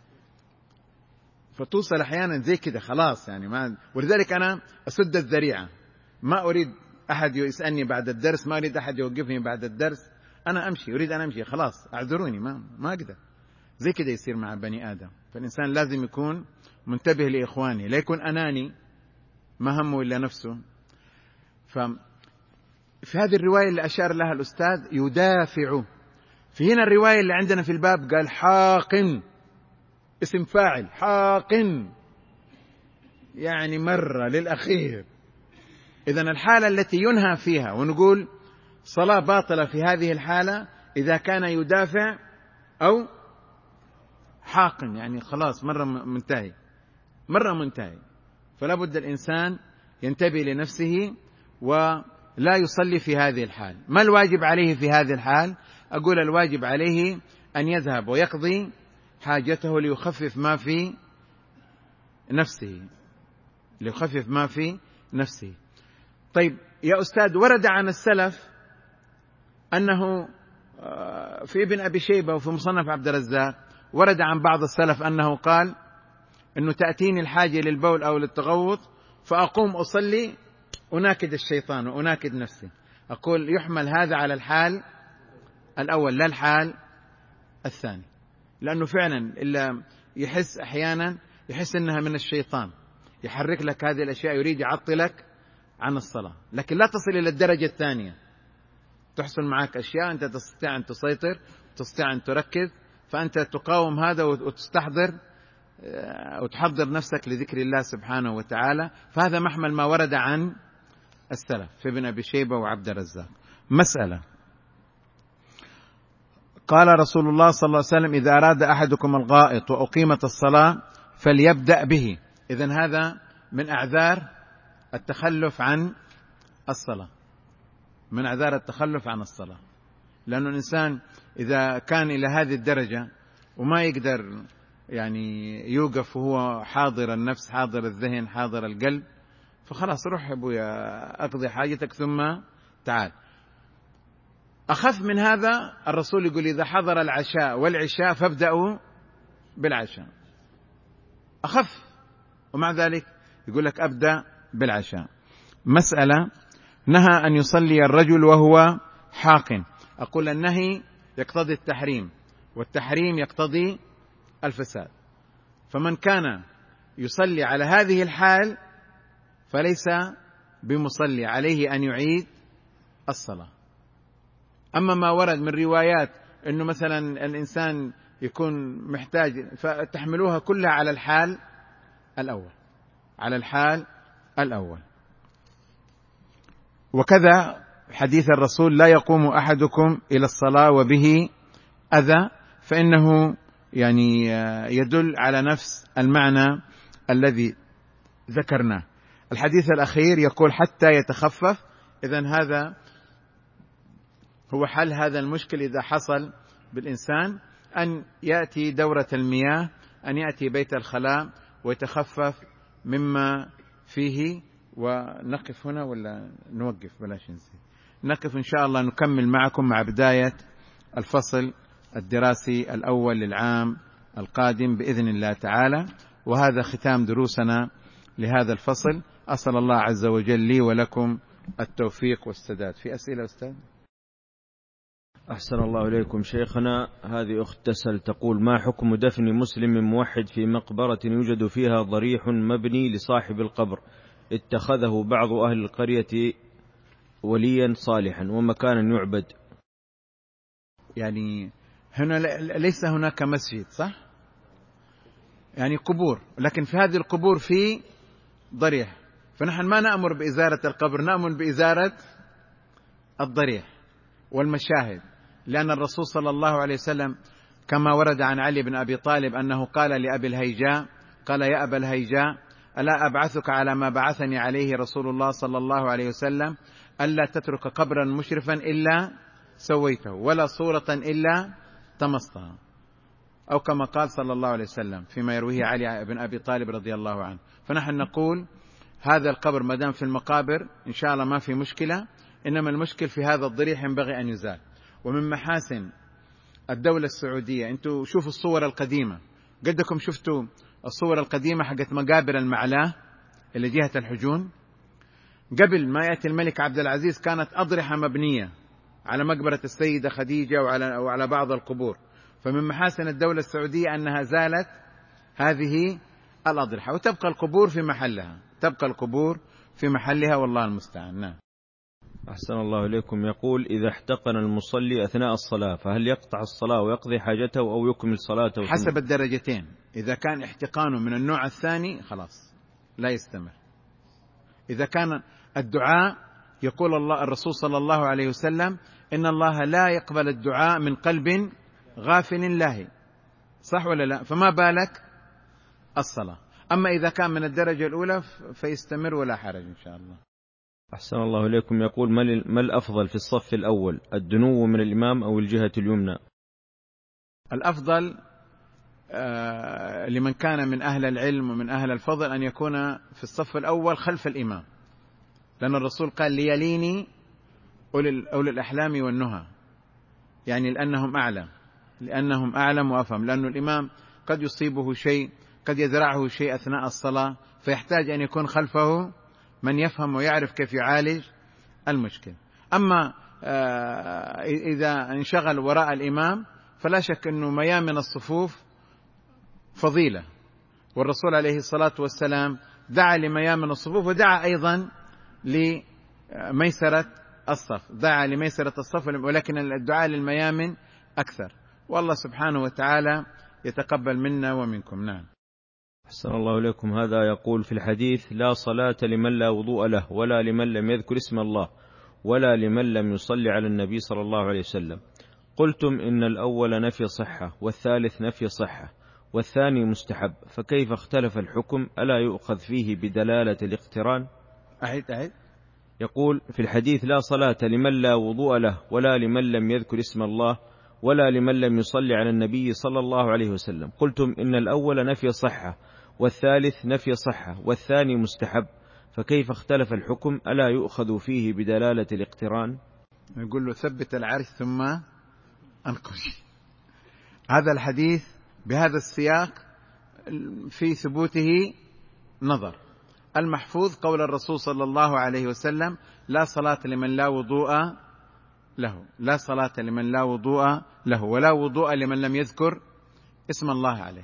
فتوصل أحيانا زي كده خلاص يعني ما. ولذلك أنا أسد الذريعة، ما أريد أحد يسألني بعد الدرس، ما أريد أحد يوقفني بعد الدرس، أنا أمشي، أريد أن أمشي خلاص، أعذروني ما ما أقدر. زي كده يصير مع بني آدم. فالإنسان لازم يكون منتبه لإخوانه، لا يكون أناني ما همه إلا نفسه. ففي هذه الرواية اللي أشار لها الأستاذ يدافع، في هنا الرواية اللي عندنا في الباب قال حاقن، اسم فاعل حاقن، يعني مرة للأخير. إذن الحالة التي ينهى فيها ونقول صلاة باطلة في هذه الحالة إذا كان يدافع أو حاقن، يعني خلاص مرة منتهي مرة منتهي. فلا بد الإنسان ينتبه لنفسه ولا يصلي في هذه الحال. ما الواجب عليه في هذه الحال؟ أقول الواجب عليه أن يذهب ويقضي حاجته ليخفف ما في نفسه. ليخفف ما في نفسه. طيب يا أستاذ، ورد عن السلف أنه في ابن أبي شيبة وفي مصنف عبد الرزاق، ورد عن بعض السلف أنه قال أنه تأتيني الحاجة للبول أو للتغوط فأقوم أصلي أناكد الشيطان وأناكد نفسي. أقول يحمل هذا على الحال الأول لا الحال الثاني، لأنه فعلا إلا يحس أحيانا يحس أنها من الشيطان، يحرك لك هذه الأشياء، يريد يعطلك عن الصلاة. لكن لا تصل إلى الدرجة الثانية، تحصل معك أشياء أنت تستطيع أن تسيطر، تستطيع أن تركز، فأنت تقاوم هذا وتستحضر وتحضر نفسك لذكر الله سبحانه وتعالى. فهذا محمل ما ورد عن السلف في ابن أبي شيبة وعبد الرزاق. مسألة، قال رسول الله صلى الله عليه وسلم: إذا أراد أحدكم الغائط وأقيمت الصلاة فليبدأ به. إذن هذا من أعذار التخلف عن الصلاة، من أعذار التخلف عن الصلاة، لأن الإنسان إذا كان إلى هذه الدرجة وما يقدر يعني يوقف وهو حاضر النفس حاضر الذهن حاضر القلب، فخلاص روح أبويا أقضي حاجتك ثم تعال. أخف من هذا الرسول يقول: إذا حضر العشاء والعشاء فابدأوا بالعشاء. أخف، ومع ذلك يقول لك أبدأ بالعشاء. مسألة، نهى أن يصلي الرجل وهو حاقن. أقول النهي يقتضي التحريم، والتحريم يقتضي الفساد، فمن كان يصلي على هذه الحال فليس بمصلي، عليه أن يعيد الصلاة. أما ما ورد من روايات أنه مثلا الإنسان يكون محتاج، فتحملوها كلها على الحال الأول، على الحال الأول. وكذا حديث الرسول: لا يقوم أحدكم إلى الصلاة وبه أذى، فإنه يعني يدل على نفس المعنى الذي ذكرناه. الحديث الأخير يقول: حتى يتخفف. إذن هذا هو حل هذا المشكل إذا حصل بالإنسان أن يأتي دورة المياه، أن يأتي بيت الخلاء ويتخفف مما فيه. ونقف هنا ولا نوقف؟ بلاش نسي نقف، إن شاء الله نكمل معكم مع بداية الفصل الدراسي الأول للعام القادم بإذن الله تعالى. وهذا ختام دروسنا لهذا الفصل. أسأل الله عز وجل لي ولكم التوفيق والسداد. في أسئلة أستاذ؟ أحسن الله إليكم شيخنا. هذه أخت تسأل تقول: ما حكم دفن مسلم موحد في مقبرة يوجد فيها ضريح مبني لصاحب القبر اتخذه بعض أهل القرية وليا صالحا ومكانا يعبد؟ يعني هنا ليس هناك مسجد، صح؟ يعني قبور، لكن في هذه القبور في ضريح، فنحن ما نأمر بإزالة القبر، نأمر بإزالة الضريح والمشاهد. لأن الرسول صلى الله عليه وسلم كما ورد عن علي بن أبي طالب أنه قال لأبي الهيجاء: قال يا أبا الهيجاء، ألا أبعثك على ما بعثني عليه رسول الله صلى الله عليه وسلم، ألا تترك قبرا مشرفا إلا سويته، ولا صورة إلا طمستها، أو كما قال صلى الله عليه وسلم فيما يرويه علي بن أبي طالب رضي الله عنه. فنحن نقول هذا القبر ما دام في المقابر إن شاء الله ما في مشكلة، إنما المشكل في هذا الضريح ينبغي أن يزال. ومن محاسن الدولة السعودية، أنتوا شوفوا الصور القديمة، قدكم شفتوا الصور القديمة حقت مقابر المعلاه اللي جهة الحجون؟ قبل ما يأتي الملك عبد العزيز كانت أضرحة مبنية على مقبرة السيدة خديجة وعلى, وعلى بعض القبور. فمن محاسن الدولة السعودية أنها زالت هذه الأضرحة، وتبقى القبور في محلها، تبقى القبور في محلها، والله المستعان. نعم. أحسن الله إليكم. يقول: إذا احتقن المصلي أثناء الصلاة فهل يقطع الصلاة ويقضي حاجته أو يكمل صلاته؟ حسب الدرجتين. إذا كان احتقانه من النوع الثاني خلاص لا يستمر. إذا كان الدعاء، يقول الله الرسول صلى الله عليه وسلم: إن الله لا يقبل الدعاء من قلب غافل لاهي، صح ولا لا؟ فما بالك الصلاة. أما إذا كان من الدرجة الأولى فيستمر ولا حرج إن شاء الله. أحسن الله إليكم. يقول: ما الأفضل في الصف الأول، الدنو من الإمام أو الجهة اليمنى؟ الأفضل لمن كان من أهل العلم ومن أهل الفضل أن يكون في الصف الأول خلف الإمام، لأن الرسول قال ليليني أولي الأحلام والنهى، يعني لأنهم أعلم لأنهم أعلم وأفهم، لأن الإمام قد يصيبه شيء، قد يزرعه شيء أثناء الصلاة، فيحتاج أن يكون خلفه من يفهم ويعرف كيف يعالج المشكل. أما إذا انشغل وراء الإمام فلا شك أنه ميامن الصفوف فضيلة، والرسول عليه الصلاة والسلام دعا لميامن الصفوف، ودعا أيضا لميسرة الصف، دعا لميسرة الصف، ولكن الدعاء للميامن أكثر، والله سبحانه وتعالى يتقبل منا ومنكم. نعم. أحسن الله إليكم. هذا يقول في الحديث: لا صلاة لمن لا وضوء له، ولا لمن لم يذكر اسم الله، ولا لمن لم يصلي على النبي صلى الله عليه وسلم. قلتم إن الأول نفي صحة، والثالث نفي صحة، والثاني مستحب، فكيف اختلف الحكم؟ ألا يؤخذ فيه بدلالة الاقتران؟ أعيد أعيد. يقول في الحديث: لا صلاة لمن لا وضوء له، ولا لمن لم يذكر اسم الله، ولا لمن لم يصلي على النبي صلى الله عليه وسلم. قلتم إن الأول نفي صحة، والثالث نفي صحة، والثاني مستحب، فكيف اختلف الحكم؟ ألا يؤخذ فيه بدلالة الاقتران؟ يقول له ثبت العرش ثم انقش. هذا الحديث بهذا السياق في ثبوته نظر. المحفوظ قول الرسول صلى الله عليه وسلم: لا صلاة لمن لا وضوء له، لا صلاة لمن لا وضوء له، ولا وضوء لمن لم يذكر اسم الله عليه.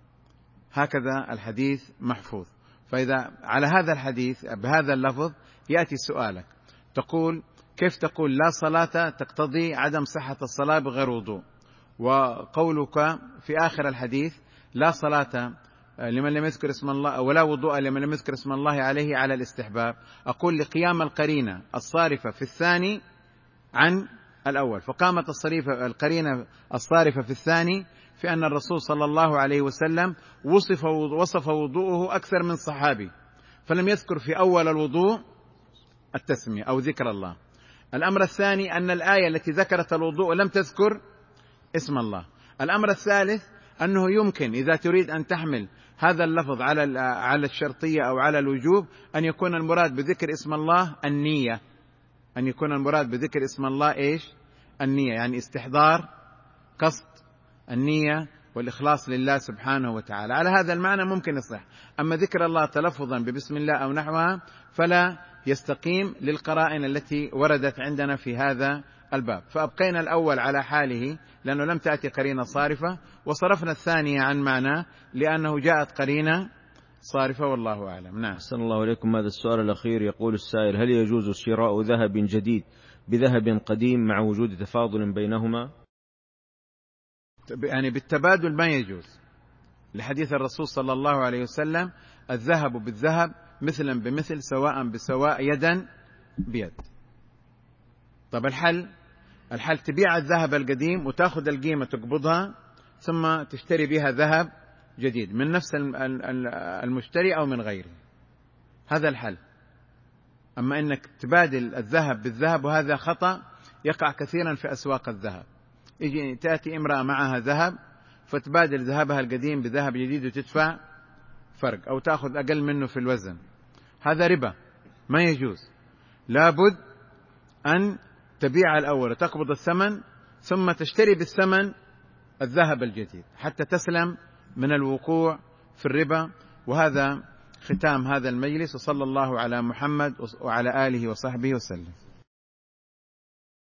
هكذا الحديث محفوظ. فإذا على هذا الحديث بهذا اللفظ يأتي سؤالك، تقول: كيف تقول لا صلاة تقتضي عدم صحة الصلاة بغير وضوء، وقولك في آخر الحديث لا صلاة لمن لم يذكر اسم الله، ولا وضوء لمن لم يذكر اسم الله عليه، على الاستحباب؟ أقول: لقيام القرينة الصارفة في الثاني عن الأول، فقامت الصريفة القرينة الصارفة في الثاني في أن الرسول صلى الله عليه وسلم وصف وصف وضوءه أكثر من صحابي، فلم يذكر في أول الوضوء التسمية أو ذكر الله. الأمر الثاني أن الآية التي ذكرت الوضوء لم تذكر اسم الله. الأمر الثالث أنه يمكن إذا تريد أن تحمل هذا اللفظ على على الشرطية أو على الوجوب أن يكون المراد بذكر اسم الله النية، أن يكون المراد بذكر اسم الله إيش؟ النية، يعني استحضار قصد النية والإخلاص لله سبحانه وتعالى. على هذا المعنى ممكن يصح. أما ذكر الله تلفظا ببسم الله أو نحوها فلا يستقيم للقرائن التي وردت عندنا في هذا الباب، فأبقينا الأول على حاله لأنه لم تأتي قرينة صارفة، وصرفنا الثانية عن معناه لأنه جاءت قرينة صارفة، والله أعلم. نعم. أحسن الله إليكم. هذا السؤال الأخير يقول السائل: هل يجوز شراء ذهب جديد بذهب قديم مع وجود تفاضل بينهما؟ يعني بالتبادل ما يجوز، لحديث الرسول صلى الله عليه وسلم: الذهب بالذهب مثلا بمثل سواء بسواء يدا بيد. طب الحل الحل تبيع الذهب القديم وتأخذ القيمة تقبضها ثم تشتري بها ذهب جديد من نفس المشتري أو من غيره، هذا الحل. أما أنك تبادل الذهب بالذهب وهذا خطأ يقع كثيرا في أسواق الذهب. يجي تأتي امرأة معها ذهب فتبادل ذهبها القديم بذهب جديد وتدفع فرق أو تأخذ أقل منه في الوزن، هذا ربا ما يجوز. لابد أن تبيع الأول وتقبض الثمن ثم تشتري بالثمن الذهب الجديد حتى تسلم من الوقوع في الربا. وهذا ختام هذا المجلس، وصلى الله على محمد وعلى آله وصحبه وسلم.